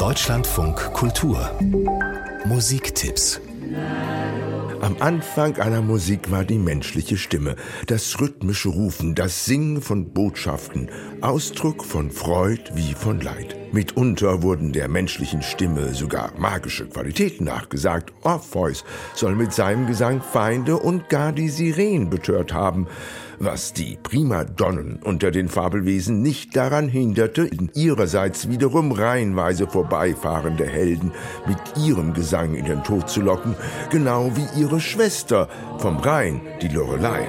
Deutschlandfunk Kultur Musiktipps. Am Anfang einer Musik war die menschliche Stimme, das rhythmische Rufen, das Singen von Botschaften, Ausdruck von Freud wie von Leid. Mitunter wurden der menschlichen Stimme sogar magische Qualitäten nachgesagt. Orpheus soll mit seinem Gesang Feinde und gar die Sirenen betört haben, was die Primadonnen unter den Fabelwesen nicht daran hinderte, ihrerseits wiederum reihenweise vorbeifahrende Helden mit ihrem Gesang in den Tod zu locken, genau wie ihre Schwester vom Rhein, die Lorelei.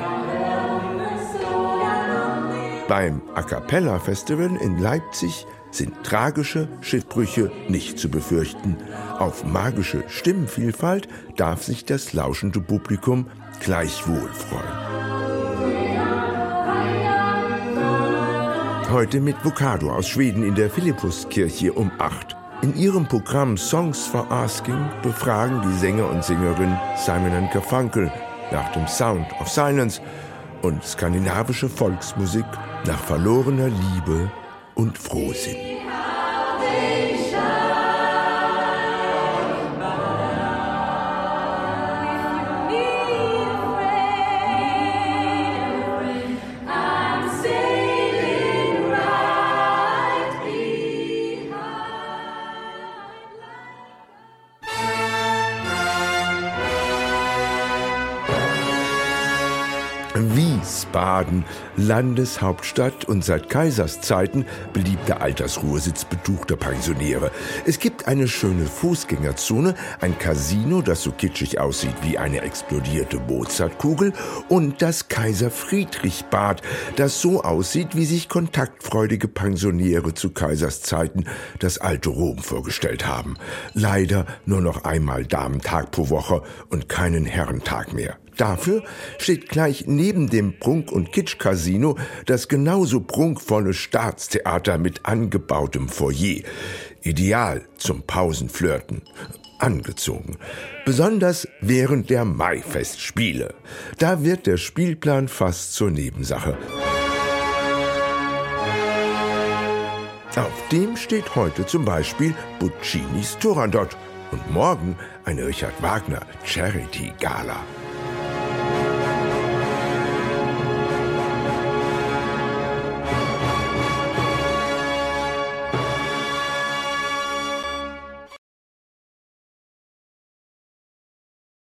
Beim A Cappella Festival in Leipzig sind tragische Schiffbrüche nicht zu befürchten. Auf magische Stimmenvielfalt darf sich das lauschende Publikum gleichwohl freuen. Heute mit Vocado aus Schweden in der Philippuskirche um 8. In ihrem Programm Songs for Asking befragen die Sänger und Sängerin Simon & Garfunkel nach dem Sound of Silence und skandinavische Volksmusik nach verlorener Liebe und Frohsinn. Wiesbaden, Landeshauptstadt und seit Kaiserszeiten beliebter Altersruhesitz betuchter Pensionäre. Es gibt eine schöne Fußgängerzone, ein Casino, das so kitschig aussieht wie eine explodierte Mozartkugel, und das Kaiser-Friedrich-Bad, das so aussieht, wie sich kontaktfreudige Pensionäre zu Kaiserszeiten das alte Rom vorgestellt haben. Leider nur noch einmal Damentag pro Woche und keinen Herrentag mehr. Dafür steht gleich neben dem Prunk- und Kitsch-Casino das genauso prunkvolle Staatstheater mit angebautem Foyer. Ideal zum Pausenflirten. Angezogen. Besonders während der Maifestspiele. Da wird der Spielplan fast zur Nebensache. Auf dem steht heute zum Beispiel Puccinis Turandot und morgen eine Richard Wagner Charity Gala.